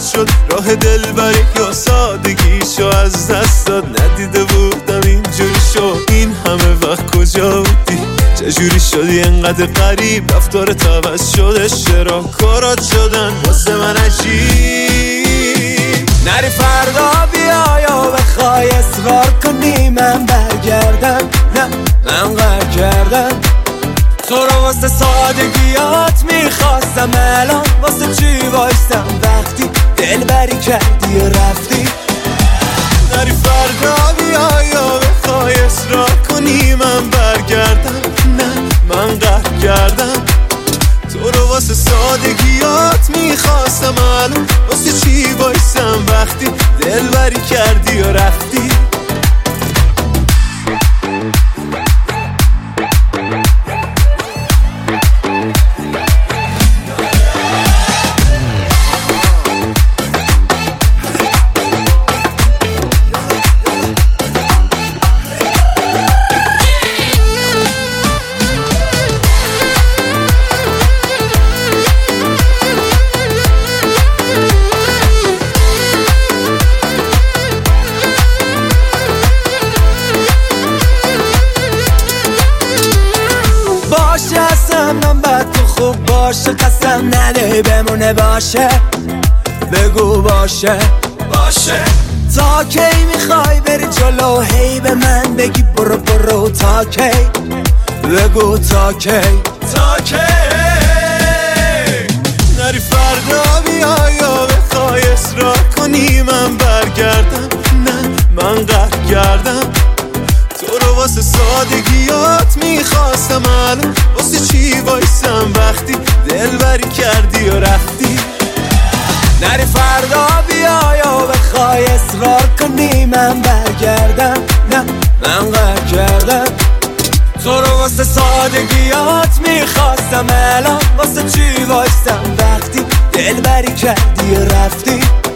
شد راه دلبری یا سادگیشو از دست داد. ندیده بودم اینجوری شد، این همه وقت کجا بودی؟ چجوری شدی انقدر غریب؟ رفتارت عوض شده، چرا کارات شدن واسه من عجیب؟ نری فردا بیا یا بخوای اصرار کنی من برگردم، نه من قهر کردم. تو رو واسه سادگیات میخواستم، الان واسه چی وایستم وقتی دلبری کردی و رفتی؟ نری فردا بیا یا بخوای اصرار کنی من برگردم، نه من قهر کردم. تو رو واسه سادگیات میخواستم، الان واسه چی وایستم وقتی دلبری کردی و رفتی؟ من بد تو خوب باشه، قسم نده بمونه باشه، بگو باشه باشه. تا کی میخوای بری جلو هی به من بگی برو برو؟ تا کی؟ بگو تا کی؟ تا کی؟ نری فردا بیا یا بخوای اصرار کنی من برگردم، نه من قهر کردم. تو رو واسه سادگیات میخواستم، الان واسه چی وایستم وقتی دلبری کردی و رفتی؟ نری فردا بیا یا بخوای اصرار کنی من برگردم، نه من قهر کردم. تو رو واسه سادگیات میخواستم، الان واسه چی وایستم وقتی دلبری کردی و رفتی؟